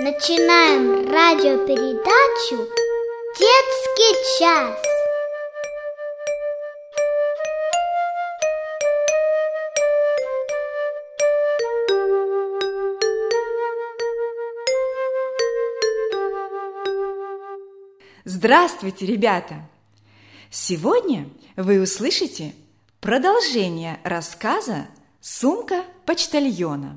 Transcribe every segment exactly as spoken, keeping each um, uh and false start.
Начинаем радиопередачу «Детский час». Здравствуйте, ребята! Сегодня вы услышите продолжение рассказа «Сумка почтальона».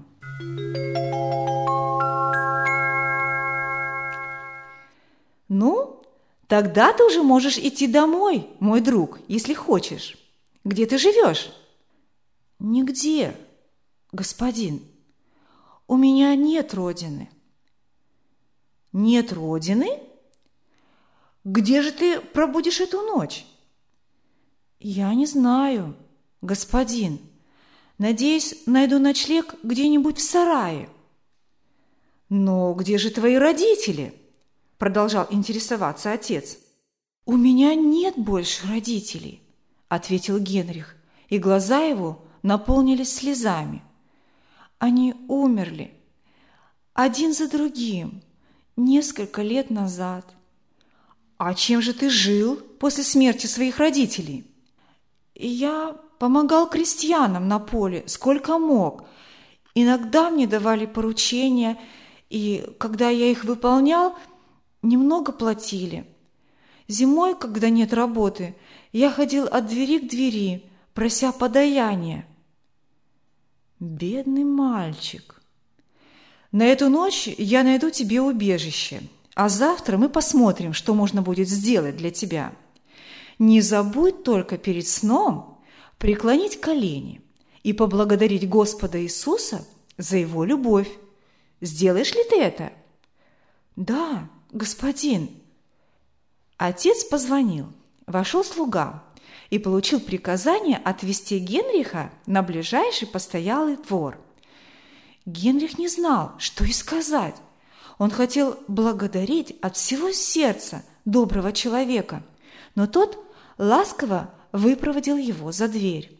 Ну, тогда ты уже можешь идти домой, мой друг, если хочешь. Где ты живешь? Нигде, господин. У меня нет родины. Нет родины? Где же ты пробудешь эту ночь? Я не знаю, господин. Надеюсь, найду ночлег где-нибудь в сарае. Но где же твои родители? Продолжал интересоваться отец. У меня нет больше родителей, ответил Генрих, и глаза его наполнились слезами. Они умерли один за другим несколько лет назад. А чем же ты жил после смерти своих родителей? Я помогал крестьянам на поле, сколько мог. Иногда мне давали поручения, и когда я их выполнял, немного платили. Зимой, когда нет работы, я ходил от двери к двери, прося подаяния. Бедный мальчик. На эту ночь я найду тебе убежище. А завтра мы посмотрим, что можно будет сделать для тебя. Не забудь только перед сном преклонить колени и поблагодарить Господа Иисуса за Его любовь. Сделаешь ли ты это? Да, господин. Отец позвонил, вошел слуга и получил приказание отвезти Генриха на ближайший постоялый двор. Генрих не знал, что и сказать. Он хотел благодарить от всего сердца доброго человека, но тот ласково выпроводил его за дверь.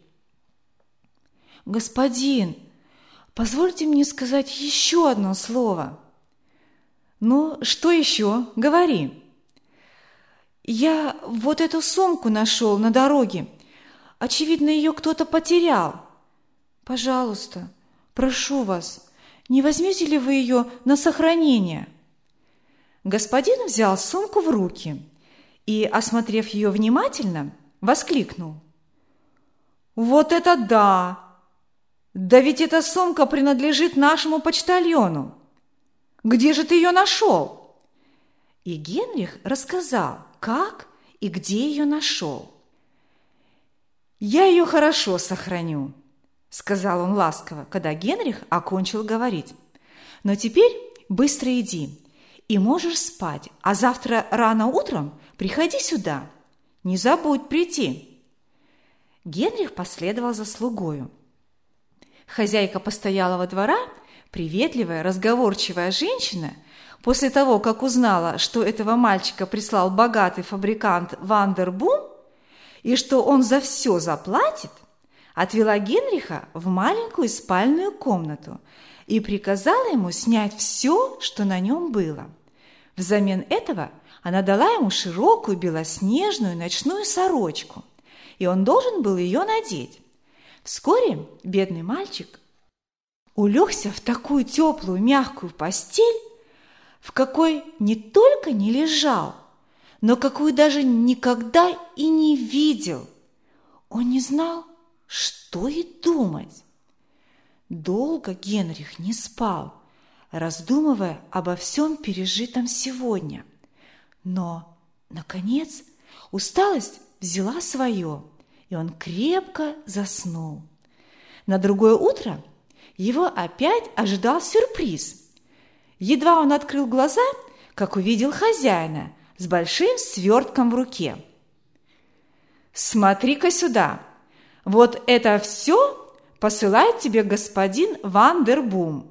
«Господин, позвольте мне сказать еще одно слово». «Ну, что еще? Говори». «Я вот эту сумку нашел на дороге. Очевидно, ее кто-то потерял. Пожалуйста, прошу вас, не возьмете ли вы ее на сохранение?» Господин взял сумку в руки и, осмотрев ее внимательно, воскликнул. «Вот это да! Да ведь эта сумка принадлежит нашему почтальону! Где же ты ее нашел?» И Генрих рассказал, как и где ее нашел. «Я ее хорошо сохраню», — сказал он ласково, когда Генрих окончил говорить. «Но теперь быстро иди, и можешь спать, а завтра рано утром приходи сюда. Не забудь прийти». Генрих последовал за слугою. Хозяйка постоялого двора, приветливая, разговорчивая женщина, после того, как узнала, что этого мальчика прислал богатый фабрикант Вандербум и что он за все заплатит, отвела Генриха в маленькую спальную комнату и приказала ему снять все, что на нем было. Взамен этого она дала ему широкую белоснежную ночную сорочку, и он должен был ее надеть. Вскоре бедный мальчик улегся в такую теплую мягкую постель, в какой не только не лежал, но какую даже никогда и не видел. Он не знал, что и думать. Долго Генрих не спал, раздумывая обо всем пережитом сегодня. Но, наконец, усталость взяла свое, и он крепко заснул. На другое утро его опять ожидал сюрприз. Едва он открыл глаза, как увидел хозяина с большим свертком в руке. «Смотри-ка сюда! Вот это все посылает тебе господин Вандербум».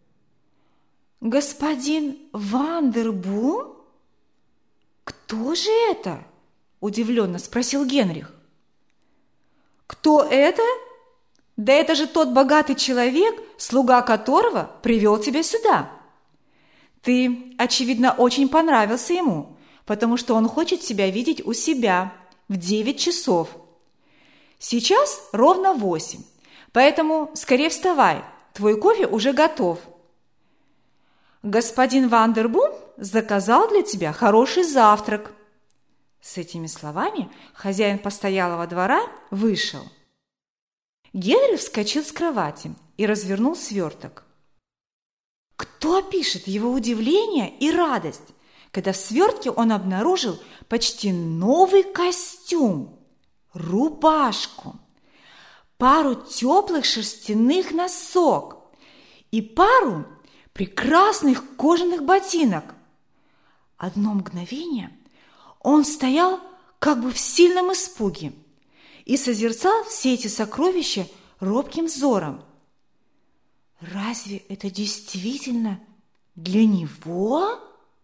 «Господин Вандербум? Кто же это?» – удивленно спросил Генрих. «Кто это? Да это же тот богатый человек, слуга которого привел тебя сюда. Ты, очевидно, очень понравился ему, потому что он хочет тебя видеть у себя в девять часов. Сейчас ровно восемь, поэтому скорее вставай, твой кофе уже готов. Господин Вандербум заказал для тебя хороший завтрак. С этими словами хозяин постоялого двора вышел. Генрих вскочил с кровати и развернул сверток. Кто опишет его удивление и радость, когда в свертке он обнаружил почти новый костюм, рубашку, пару теплых шерстяных носок и пару прекрасных кожаных ботинок. Одно мгновение он стоял как бы в сильном испуге и созерцал все эти сокровища робким взором. Разве это действительно для него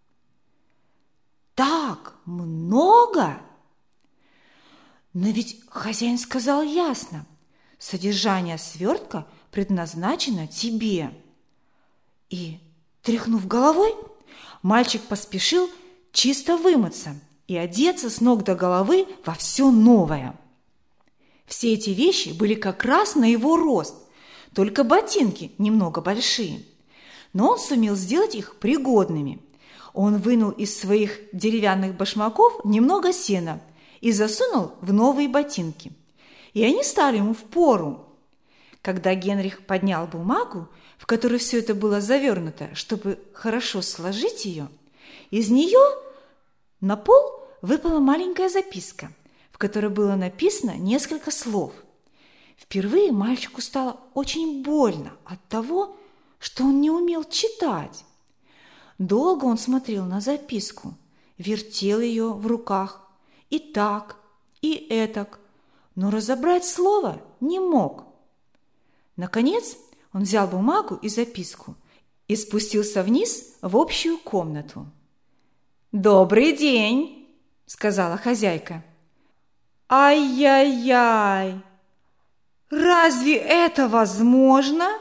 так много? Но ведь хозяин сказал ясно: содержание свертка предназначено тебе. И, тряхнув головой, мальчик поспешил чисто вымыться и одеться с ног до головы во все новое. Все эти вещи были как раз на его рост, только ботинки немного большие. Но он сумел сделать их пригодными. Он вынул из своих деревянных башмаков немного сена и засунул в новые ботинки. И они стали ему впору. Когда Генрих поднял бумагу, в которой все это было завернуто, чтобы хорошо сложить ее, из нее на пол выпала маленькая записка, в которой было написано несколько слов. Впервые мальчику стало очень больно от того, что он не умел читать. Долго он смотрел на записку, вертел ее в руках и так, и этак, но разобрать слово не мог. Наконец он взял бумагу и записку и спустился вниз в общую комнату. «Добрый день!» – сказала хозяйка. «Ай-яй-яй! Разве это возможно?»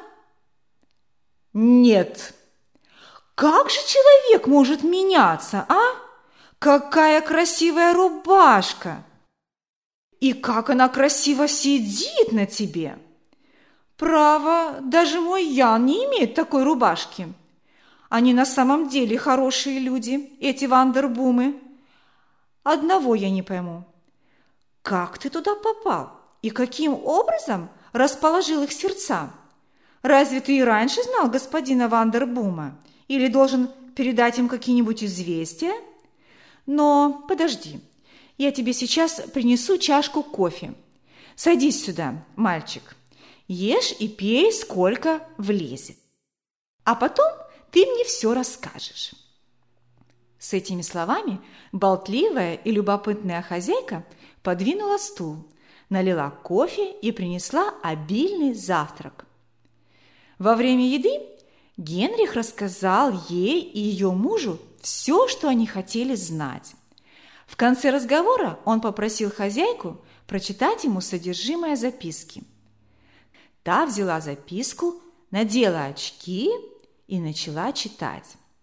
«Нет! Как же человек может меняться, а? Какая красивая рубашка! И как она красиво сидит на тебе! Право, даже мой Ян не имеет такой рубашки. Они на самом деле хорошие люди, эти Вандербумы. Одного я не пойму. Как ты туда попал и каким образом расположил их сердца? Разве ты и раньше знал господина Вандербума или должен передать им какие-нибудь известия? Но подожди, я тебе сейчас принесу чашку кофе. Садись сюда, мальчик. Ешь и пей, сколько влезет. А потом ты мне все расскажешь». С этими словами болтливая и любопытная хозяйка подвинула стул, налила кофе и принесла обильный завтрак. Во время еды Генрих рассказал ей и ее мужу все, что они хотели знать. В конце разговора он попросил хозяйку прочитать ему содержимое записки. Та взяла записку, надела очки и начала читать.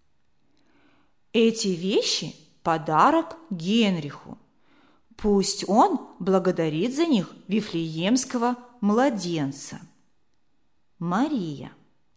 «Эти вещи – подарок Генриху. Пусть он благодарит за них вифлеемского младенца. Мария».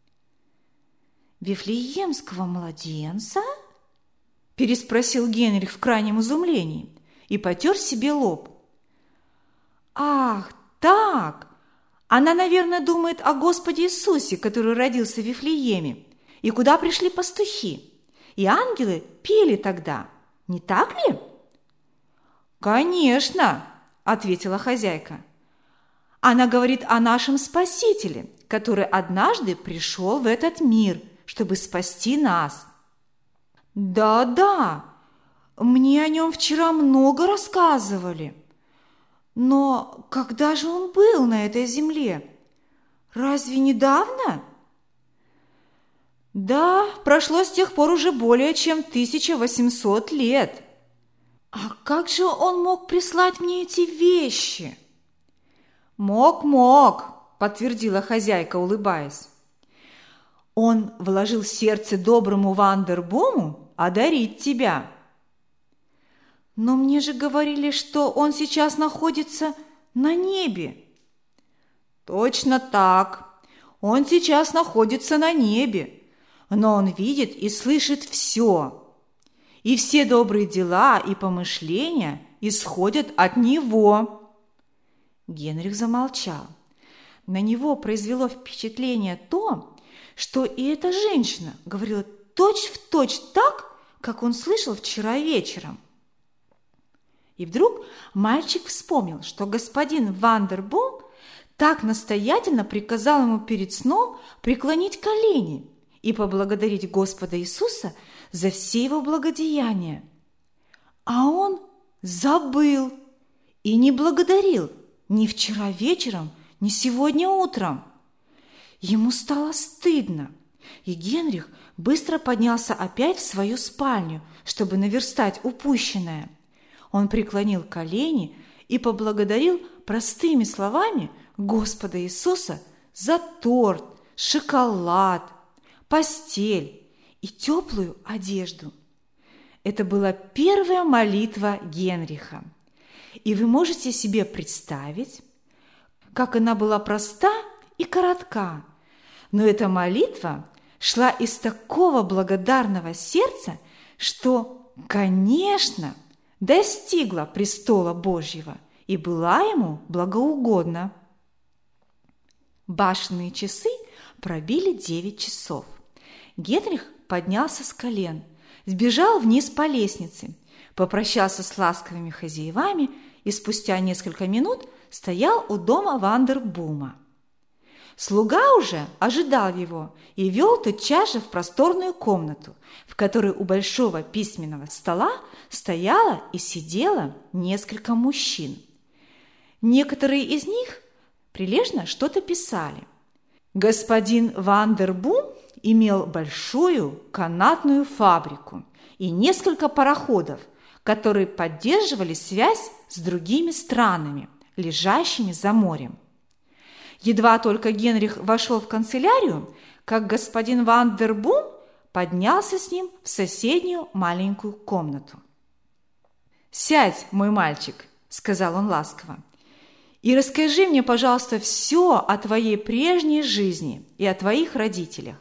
«Вифлеемского младенца?» – переспросил Генрих в крайнем изумлении и потер себе лоб. «Ах, так! Она, наверное, думает о Господе Иисусе, который родился в Вифлееме, и куда пришли пастухи. И ангелы пели тогда, не так ли?» «Конечно!» – ответила хозяйка. «Она говорит о нашем Спасителе, который однажды пришел в этот мир, чтобы спасти нас». «Да-да, мне о нем вчера много рассказывали. Но когда же он был на этой земле? Разве недавно?» «Да, прошло с тех пор уже более чем тысяча восемьсот лет. А как же он мог прислать мне эти вещи?» «Мог, мог», – подтвердила хозяйка, улыбаясь. Он вложил в сердце доброму Вандербуму одарить тебя. Но мне же говорили, что он сейчас находится на небе. Точно так. Он сейчас находится на небе, но он видит и слышит все. И все добрые дела и помышления исходят от него. Генрих замолчал. На него произвело впечатление то, что и эта женщина говорила точь-в-точь так, как он слышал вчера вечером. И вдруг мальчик вспомнил, что господин Вандербум так настоятельно приказал ему перед сном преклонить колени и поблагодарить Господа Иисуса за все его благодеяния. А он забыл и не благодарил ни вчера вечером, ни сегодня утром. Ему стало стыдно, и Генрих быстро поднялся опять в свою спальню, чтобы наверстать упущенное. Он преклонил колени и поблагодарил простыми словами Господа Иисуса за торт, шоколад, постель и теплую одежду. Это была первая молитва Генриха. И вы можете себе представить, как она была проста и коротка, но эта молитва шла из такого благодарного сердца, что, конечно, достигла престола Божьего и была ему благоугодна. Башенные часы пробили девять часов. Генрих поднялся с колен, сбежал вниз по лестнице, попрощался с ласковыми хозяевами и спустя несколько минут стоял у дома Вандербума. Слуга уже ожидал его и вел тотчас же в просторную комнату, в которой у большого письменного стола стояло и сидело несколько мужчин. Некоторые из них прилежно что-то писали. Господин Вандербум имел большую канатную фабрику и несколько пароходов, которые поддерживали связь с другими странами, лежащими за морем. Едва только Генрих вошел в канцелярию, как господин Вандербум поднялся с ним в соседнюю маленькую комнату. «Сядь, мой мальчик», — сказал он ласково, «и расскажи мне, пожалуйста, все о твоей прежней жизни и о твоих родителях».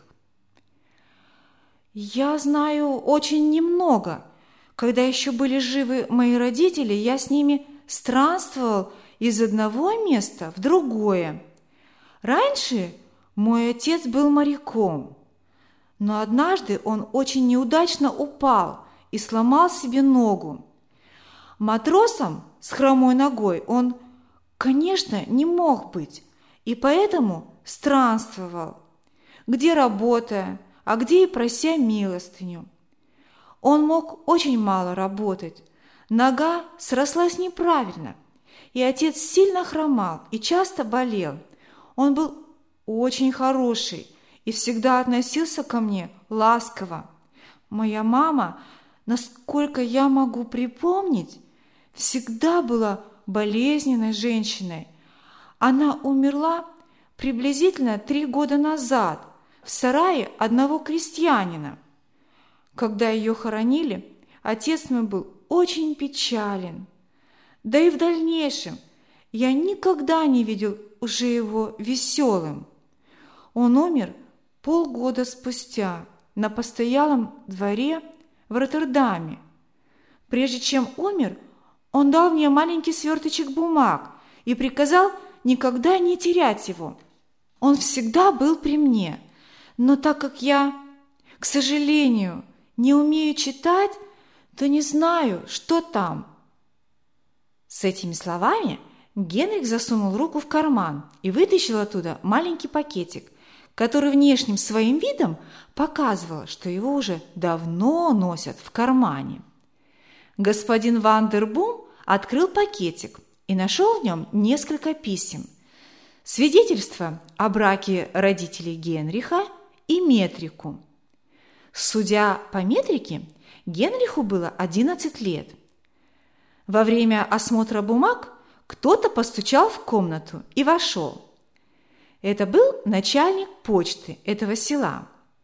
«Я знаю очень немного. Когда еще были живы мои родители, я с ними странствовал из одного места в другое. Раньше мой отец был моряком, но однажды он очень неудачно упал и сломал себе ногу. Матросом с хромой ногой он, конечно, не мог быть, и поэтому странствовал, где работая, а где и прося милостыню. Он мог очень мало работать, нога срослась неправильно, и отец сильно хромал и часто болел. Он был очень хороший и всегда относился ко мне ласково. Моя мама, насколько я могу припомнить, всегда была болезненной женщиной. Она умерла приблизительно три года назад в сарае одного крестьянина. Когда ее хоронили, отец мой был очень печален. Да и в дальнейшем я никогда не видел уже его веселым. Он умер полгода спустя на постоялом дворе в Роттердаме. Прежде чем умер, он дал мне маленький сверточек бумаг и приказал никогда не терять его. Он всегда был при мне, но так как я, к сожалению, не умею читать, то не знаю, что там». С этими словами Генрих засунул руку в карман и вытащил оттуда маленький пакетик, который внешним своим видом показывал, что его уже давно носят в кармане. Господин Вандербум открыл пакетик и нашел в нем несколько писем, свидетельство о браке родителей Генриха и метрику. Судя по метрике, Генриху было одиннадцать лет. Во время осмотра бумаг кто-то постучал в комнату и вошел. Это был начальник почты этого села.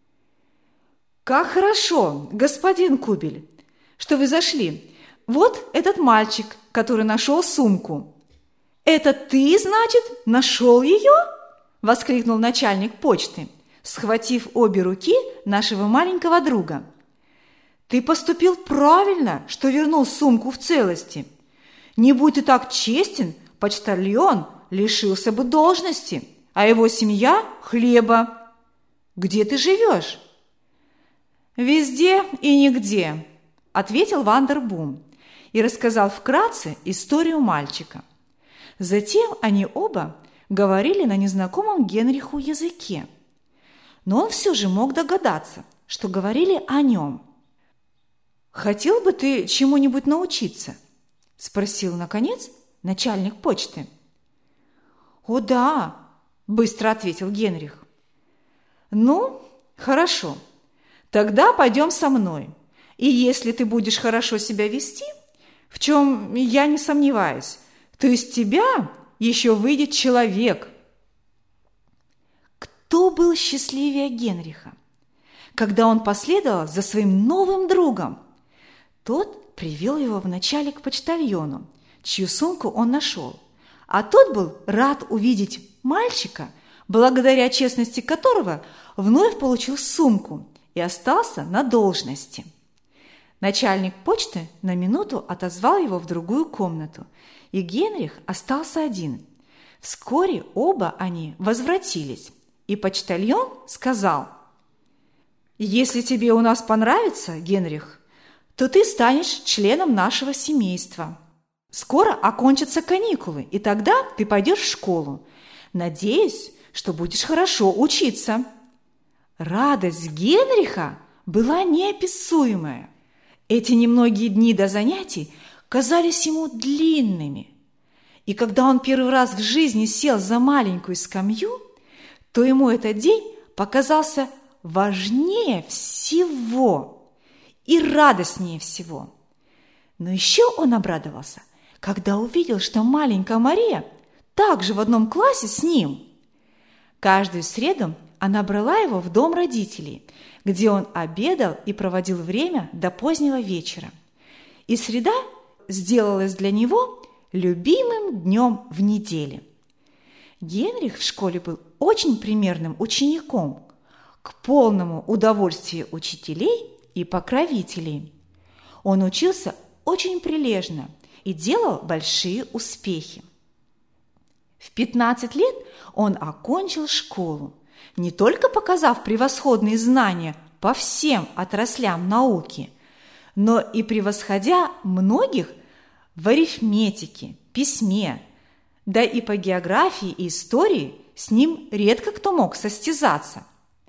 «Как хорошо, господин Кубель, что вы зашли. Вот этот мальчик, который нашел сумку». «Это ты, значит, нашел ее?» – воскликнул начальник почты, схватив обе руки нашего маленького друга. «Ты поступил правильно, что вернул сумку в целости. Не будь ты так честен, почтальон лишился бы должности, а его семья – хлеба. Где ты живешь?» «Везде и нигде», – ответил Вандербум и рассказал вкратце историю мальчика. Затем они оба говорили на незнакомом Генриху языке. Но он все же мог догадаться, что говорили о нем. «Хотел бы ты чему-нибудь научиться?» – спросил, наконец, начальник почты. «О, да!» – быстро ответил Генрих. «Ну, хорошо. Тогда пойдем со мной. И если ты будешь хорошо себя вести, в чем я не сомневаюсь, то из тебя еще выйдет человек». Кто был счастливее Генриха, когда он последовал за своим новым другом? Тот привел его вначале к почтальону, чью сумку он нашел, а тот был рад увидеть мальчика, благодаря честности которого вновь получил сумку и остался на должности. Начальник почты на минуту отозвал его в другую комнату, и Генрих остался один. Вскоре оба они возвратились, и почтальон сказал: «Если тебе у нас понравится, Генрих, то ты станешь членом нашего семейства. Скоро окончатся каникулы, и тогда ты пойдешь в школу. Надеюсь, что будешь хорошо учиться». Радость Генриха была неописуемая. Эти немногие дни до занятий казались ему длинными. И когда он первый раз в жизни сел за маленькую скамью, то ему этот день показался важнее всего и радостнее всего. Но еще он обрадовался, когда увидел, что маленькая Мария также в одном классе с ним. Каждую среду она брала его в дом родителей, где он обедал и проводил время до позднего вечера. И среда сделалась для него любимым днем в неделе. Генрих в школе был очень примерным учеником, к полному удовольствию учителей и покровителей. Он учился очень прилежно и делал большие успехи. В пятнадцать лет он окончил школу, не только показав превосходные знания по всем отраслям науки, но и превосходя многих в арифметике, письме, да и по географии и истории с ним редко кто мог состязаться.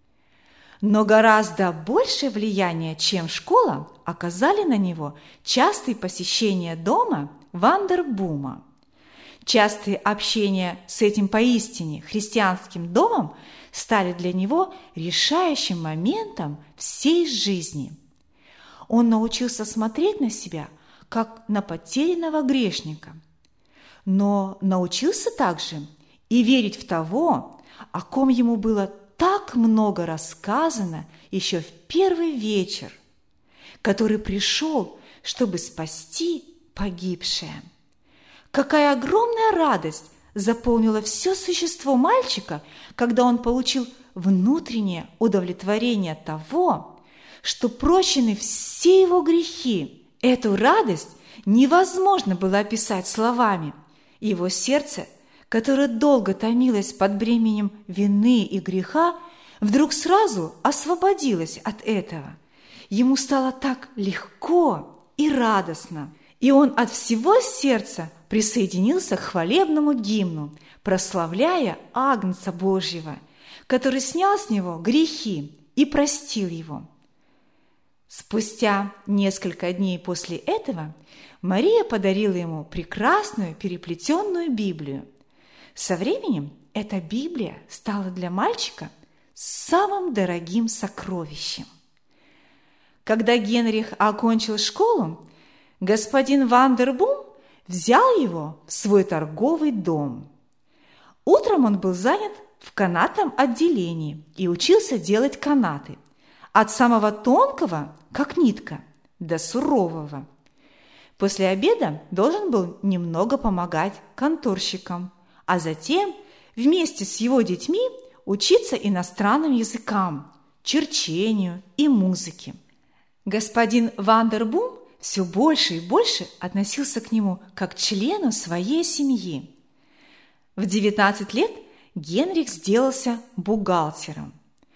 Но гораздо большее влияние, чем школа, оказали на него частые посещения дома Вандербума. Частые общения с этим поистине христианским домом стали для него решающим моментом всей жизни. Он научился смотреть на себя, как на потерянного грешника, но научился также и верить в того, о ком ему было так много рассказано еще в первый вечер, который пришел, чтобы спасти погибшее. Какая огромная радость заполнила все существо мальчика, когда он получил внутреннее удовлетворение того, что прощены все его грехи. Эту радость невозможно было описать словами. Его сердце, которое долго томилось под бременем вины и греха, вдруг сразу освободилось от этого. Ему стало так легко и радостно, и он от всего сердца присоединился к хвалебному гимну, прославляя Агнца Божьего, который снял с него грехи и простил его. Спустя несколько дней после этого Мария подарила ему прекрасную переплетенную Библию. Со временем эта Библия стала для мальчика самым дорогим сокровищем. Когда Генрих окончил школу, господин Вандербум взял его в свой торговый дом. Утром он был занят в канатном отделении и учился делать канаты, от самого тонкого, как нитка, до сурового. После обеда должен был немного помогать конторщикам, а затем вместе с его детьми учиться иностранным языкам, черчению и музыке. Господин Вандербум все больше и больше относился к нему как к члену своей семьи. В девятнадцать лет Генрих сделался бухгалтером.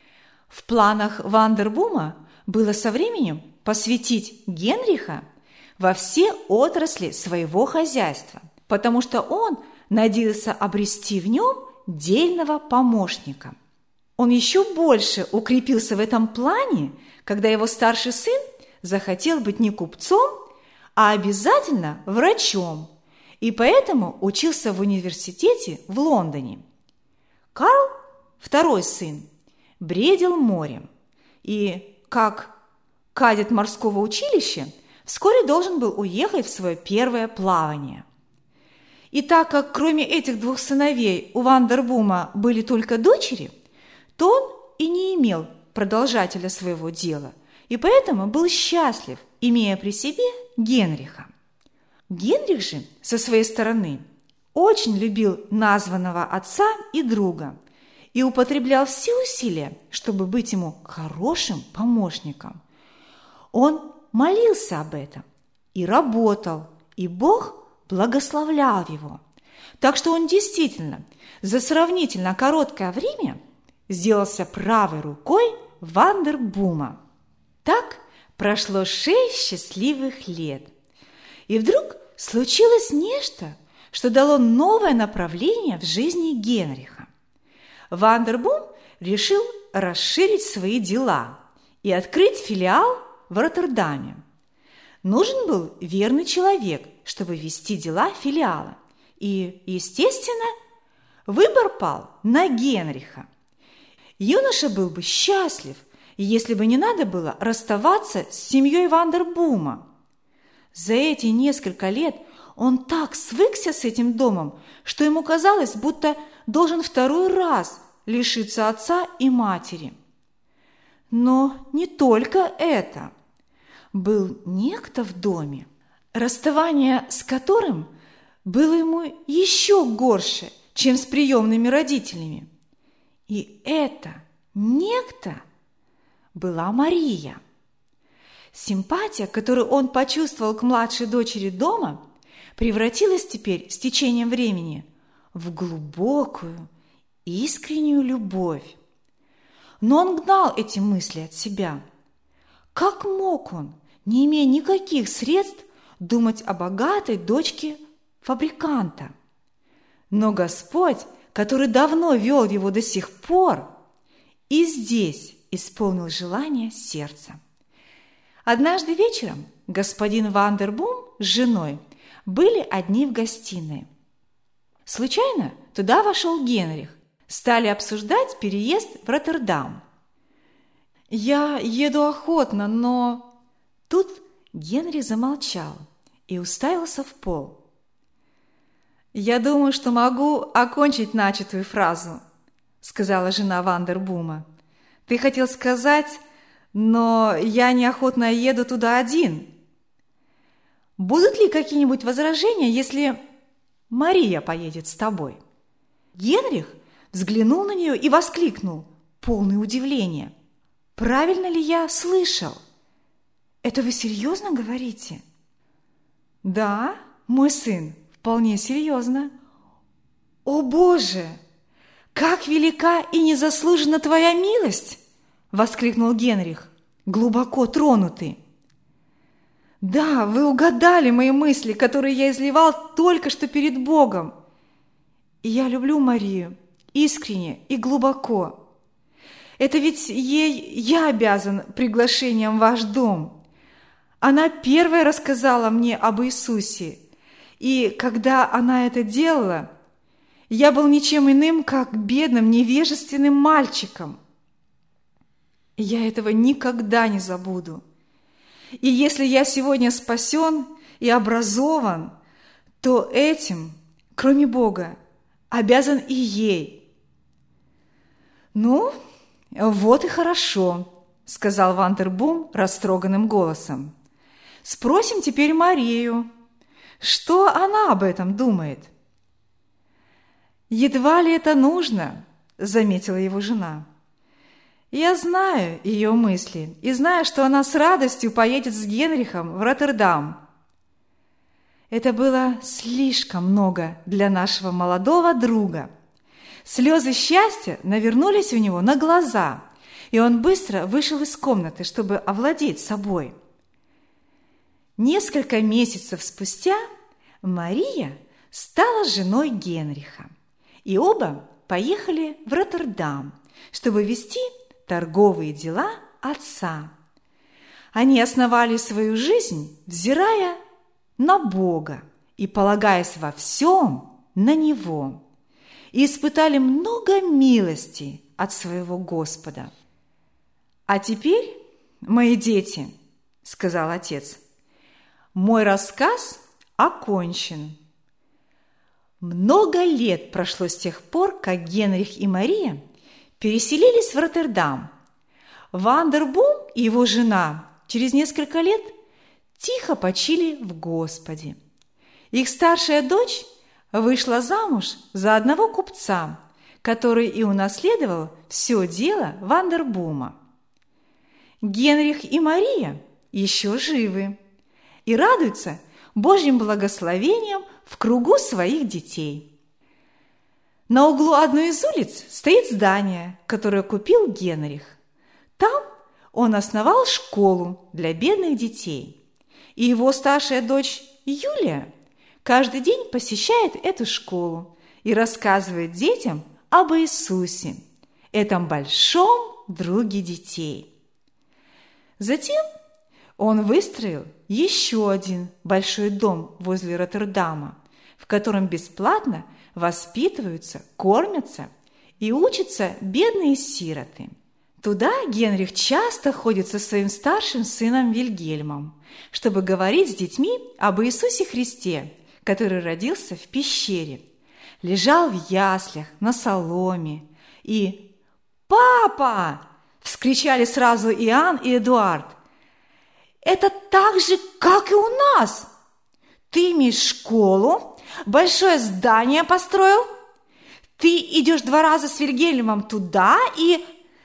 В планах Вандербума было со временем посвятить Генриха во все отрасли своего хозяйства, потому что он надеялся обрести в нем дельного помощника. Он еще больше укрепился в этом плане, когда его старший сын захотел быть не купцом, а обязательно врачом, и поэтому учился в университете в Лондоне. Карл, второй сын, бредил морем, и, как кадет морского училища, вскоре должен был уехать в свое первое плавание. И так как кроме этих двух сыновей у Вандербума были только дочери, то он и не имел продолжателя своего дела, и поэтому был счастлив, имея при себе Генриха. Генрих же, со своей стороны, очень любил названного отца и друга и употреблял все усилия, чтобы быть ему хорошим помощником. Он молился об этом и работал, и Бог благословлял его. Так что он действительно за сравнительно короткое время сделался правой рукой Вандербума. Так прошло шесть счастливых лет. И вдруг случилось нечто, что дало новое направление в жизни Генриха. Вандербум решил расширить свои дела и открыть филиал в Роттердаме. Нужен был верный человек, чтобы вести дела филиала. И, естественно, выбор пал на Генриха. Юноша был бы счастлив, если бы не надо было расставаться с семьей Вандербума. За эти несколько лет он так свыкся с этим домом, что ему казалось, будто должен второй раз лишиться отца и матери. Но не только это. Был некто в доме, расставание с которым было ему еще горше, чем с приемными родителями. И это некто была Мария. Симпатия, которую он почувствовал к младшей дочери дома, превратилась теперь с течением времени в глубокую, искреннюю любовь. Но он гнал эти мысли от себя. Как мог он, не имея никаких средств, думать о богатой дочке фабриканта? Но Господь, который давно вел его до сих пор, и здесь исполнил желание сердца. Однажды вечером господин Вандербум с женой были одни в гостиной. Случайно туда вошел Генрих. Стали обсуждать переезд в Роттердам. «Я еду охотно, но...» Тут Генрих замолчал и уставился в пол. «Я думаю, что могу окончить начатую фразу», — сказала жена Вандербума. «Ты хотел сказать, но я неохотно еду туда один. Будут ли какие-нибудь возражения, если Мария поедет с тобой?» Генрих взглянул на нее и воскликнул, полный удивления. «Правильно ли я слышал? Это вы серьезно говорите?» «Да, мой сын, вполне серьезно». «О, Боже! Как велика и незаслужена твоя милость!» — воскликнул Генрих, глубоко тронутый. «Да, вы угадали мои мысли, которые я изливал только что перед Богом. И я люблю Марию искренне и глубоко. Это ведь ей я обязан приглашением в ваш дом. Она первая рассказала мне об Иисусе, и когда она это делала, я был ничем иным, как бедным, невежественным мальчиком. Я этого никогда не забуду. И если я сегодня спасен и образован, то этим, кроме Бога, обязан и ей». «Ну, вот и хорошо», – сказал Вандербум растроганным голосом. «Спросим теперь Марию. Что она об этом думает?» «Едва ли это нужно», – заметила его жена. «Я знаю ее мысли и знаю, что она с радостью поедет с Генрихом в Роттердам». Это было слишком много для нашего молодого друга. Слезы счастья навернулись у него на глаза, и он быстро вышел из комнаты, чтобы овладеть собой. Несколько месяцев спустя Мария стала женой Генриха, и оба поехали в Роттердам, чтобы вести торговые дела отца. Они основали свою жизнь, взирая на Бога и полагаясь во всем на Него, и испытали много милости от своего Господа. «А теперь, мои дети, – сказал отец, – мой рассказ окончен. Много лет прошло с тех пор, как Генрих и Мария переселились в Роттердам. Вандербум и его жена через несколько лет тихо почили в Господе. Их старшая дочь вышла замуж за одного купца, который и унаследовал все дело Вандербума. Генрих и Мария еще живы и радуются Божьим благословением в кругу своих детей. На углу одной из улиц стоит здание, которое купил Генрих. Там он основал школу для бедных детей. И его старшая дочь Юлия каждый день посещает эту школу и рассказывает детям об Иисусе, этом большом друге детей. Затем он выстроил еще один большой дом возле Роттердама, в котором бесплатно воспитываются, кормятся и учатся бедные сироты. Туда Генрих часто ходит со своим старшим сыном Вильгельмом, чтобы говорить с детьми об Иисусе Христе, который родился в пещере, лежал в яслях на соломе и «Папа!» – вскричали сразу Иоанн и Эдуард. «Это так же, как и у нас! Ты имеешь школу, большое здание построил, ты идешь два раза с Вильгельмом туда и…»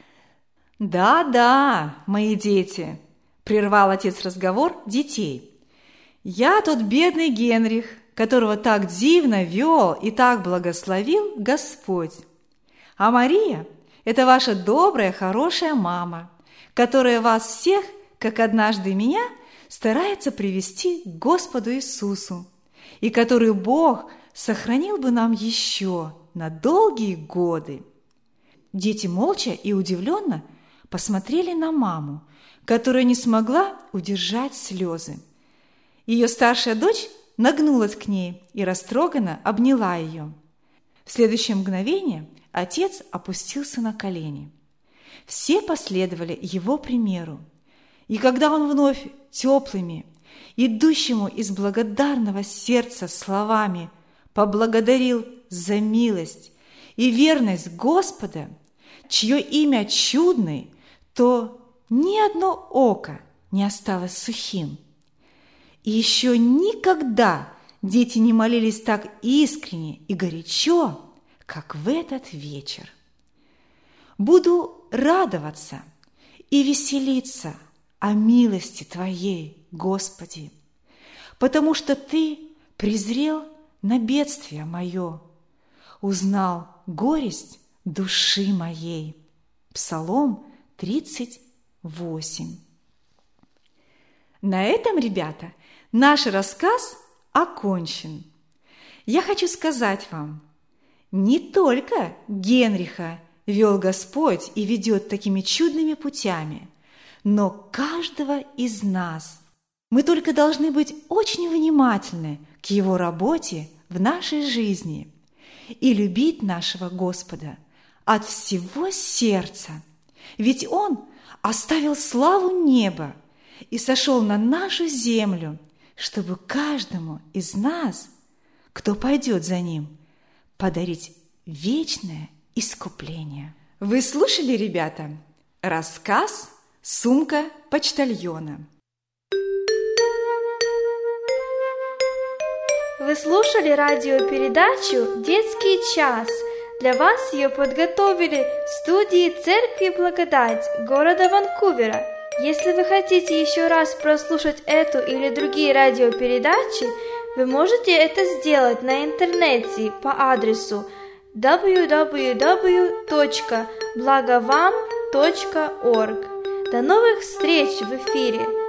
«Да-да, мои дети», – прервал отец разговор детей. «Я тот бедный Генрих, которого так дивно вел и так благословил Господь. А Мария – это ваша добрая, хорошая мама, которая вас всех, как однажды меня, старается привести к Господу Иисусу, и которую Бог сохранил бы нам еще на долгие годы». Дети молча и удивленно посмотрели на маму, которая не смогла удержать слезы. Ее старшая дочь нагнулась к ней и растроганно обняла ее. В следующее мгновение отец опустился на колени. Все последовали его примеру, и когда он вновь теплыми, идущему из благодарного сердца словами поблагодарил за милость и верность Господа, чье имя чудный, то ни одно око не осталось сухим. И еще никогда дети не молились так искренне и горячо, как в этот вечер. Буду радоваться и веселиться о милости Твоей, Господи, потому что Ты презрел на бедствие мое, узнал горесть души моей. Псалом тридцать восемь. На этом, ребята, наш рассказ окончен. Я хочу сказать вам, не только Генриха вел Господь и ведет такими чудными путями, но каждого из нас. Мы только должны быть очень внимательны к Его работе в нашей жизни и любить нашего Господа от всего сердца. Ведь Он оставил славу неба и сошел на нашу землю, чтобы каждому из нас, кто пойдет за Ним, подарить вечное искупление. Вы слушали, ребята, рассказ Сумка почтальона. Вы слушали радиопередачу «Детский час». Для вас ее подготовили в студии Церкви Благодать города Ванкувера. Если вы хотите еще раз прослушать эту или другие радиопередачи, вы можете это сделать на интернете по адресу дабл ю дабл ю дабл ю точка благовам точка орг. До новых встреч в эфире!